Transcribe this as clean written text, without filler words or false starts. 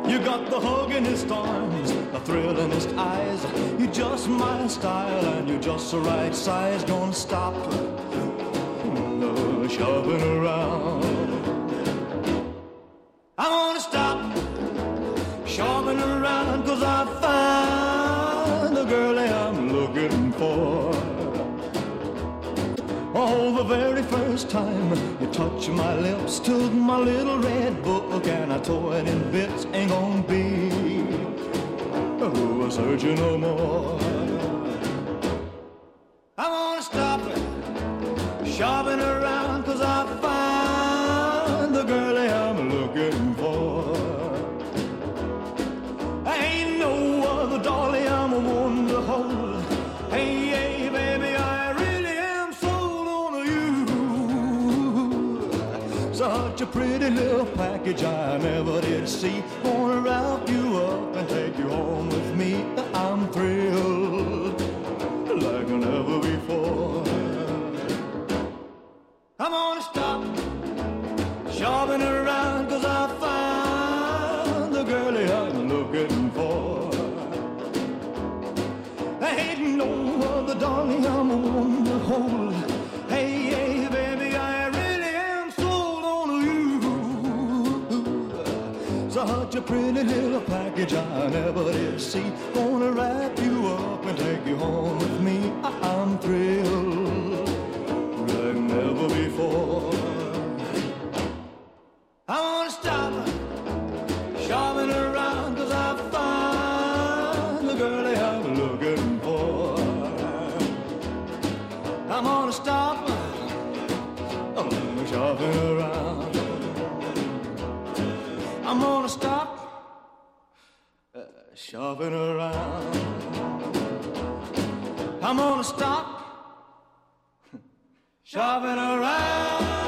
You got the hug in his arms, the thrill in his eyes. You're just my style and you're just the right size. Gonna stop shopping around. I'm gonna stop shopping around, 'cause I find the girl that I'm looking for. Oh, the very first time you touched my lips, took my little red book and I tore it in bits. Ain't gonna be a searching no more. I'm gonna stop shopping around, 'cause I find the girl that I'm looking for. Ain't no other dolly I'm a one to hold. Hey, hey, baby, I really am sold on you. Such a pretty little package I never did see. Gonna wrap you up and take you home with me. I'm thrilled like never before. I'm gonna stop shopping around, 'cause I found the girl that I'm looking for. There ain't no other darling I'm a one to hold. Hey, hey, baby, I really am sold on you. Such a pretty little package I never did see. Gonna wrap you up and take you home with me. I'm thrilled like never before. I wanna stop shopping around, 'cause I find the girl that I'm looking for. I'm gonna stop shopping around. I'm gonna stop shopping around. I'm gonna stop shopping around.